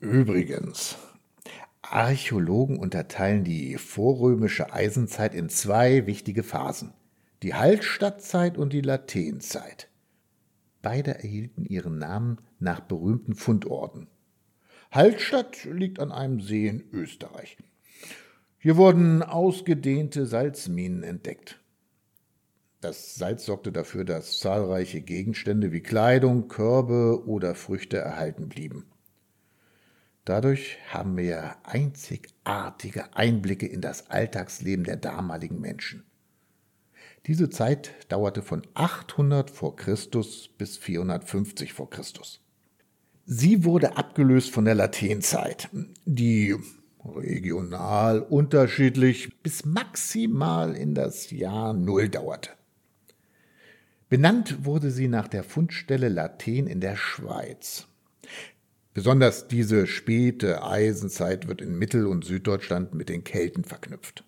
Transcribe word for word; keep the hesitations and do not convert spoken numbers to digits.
Übrigens, Archäologen unterteilen die vorrömische Eisenzeit in zwei wichtige Phasen: die Hallstattzeit und die Latènezeit. Beide erhielten ihren Namen nach berühmten Fundorten. Hallstatt liegt an einem See in Österreich. Hier wurden ausgedehnte Salzminen entdeckt. Das Salz sorgte dafür, dass zahlreiche Gegenstände wie Kleidung, Körbe oder Früchte erhalten blieben. Dadurch haben wir einzigartige Einblicke in das Alltagsleben der damaligen Menschen. Diese Zeit dauerte von achthundert vor Christus bis vierhundertfünfzig vor Christus. Sie wurde abgelöst von der Latènezeit, die regional unterschiedlich bis maximal in das Jahr Null dauerte. Benannt wurde sie nach der Fundstelle Lathen in der Schweiz. Besonders diese späte Eisenzeit wird in Mittel- und Süddeutschland mit den Kelten verknüpft.